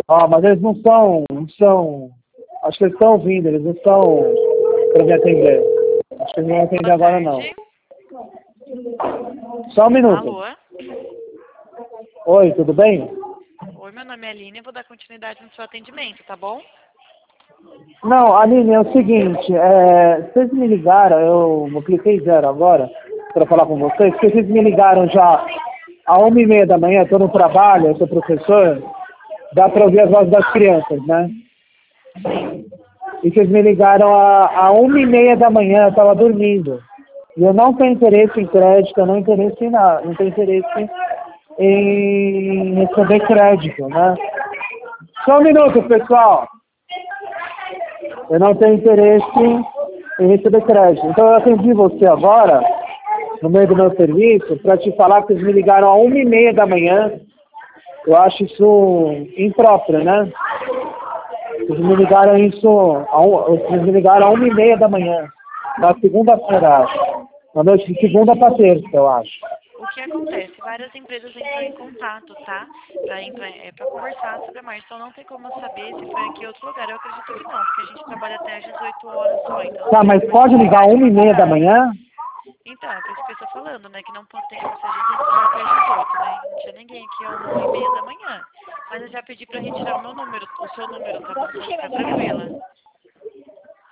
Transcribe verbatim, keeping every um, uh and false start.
Ó, mas eles não são, não são, acho que eles estão ouvindo, eles não estão para me atender. Acho que eles não vão atender agora não. Só um minuto. Alô? Oi, tudo bem? Oi, meu nome é Aline, eu vou dar continuidade no seu atendimento, tá bom? Não, Aline, é o seguinte, é, vocês me ligaram, eu, eu cliquei zero agora para falar com vocês, porque vocês me ligaram já a uma e meia da manhã, estou no trabalho, eu sou professor, dá para ouvir as vozes das crianças, né? E vocês me ligaram a, a uma e meia da manhã, eu estava dormindo. E eu não tenho interesse em crédito, eu não, interesse em nada, não tenho interesse em receber crédito, né? Só um minuto, pessoal. Eu não tenho interesse em receber crédito. Então eu atendi você agora, no meio do meu serviço, para te falar que vocês me ligaram a uma e meia da manhã. Eu acho isso impróprio, né? Vocês me ligaram isso, a um, vocês me ligaram a uma e meia da manhã, na segunda-feira, acho. Na noite de segunda para terça, eu acho. O que acontece? Várias empresas entram em contato, tá? Pra, entrar, é, pra conversar sobre a margem. Então não tem como eu saber se foi aqui em outro lugar. Eu acredito que não, porque a gente trabalha até às dezoito horas só. Então, Tá, mas pode ligar a uma e meia da manhã? Então, é por isso que eu estou falando, né? Que não pode ter como se a gente entrar até às dezoito, né? Não tinha ninguém aqui às uma e meia da manhã. Mas eu já pedi pra retirar o meu número, o seu número, tá bom? Pode ficar tranquila.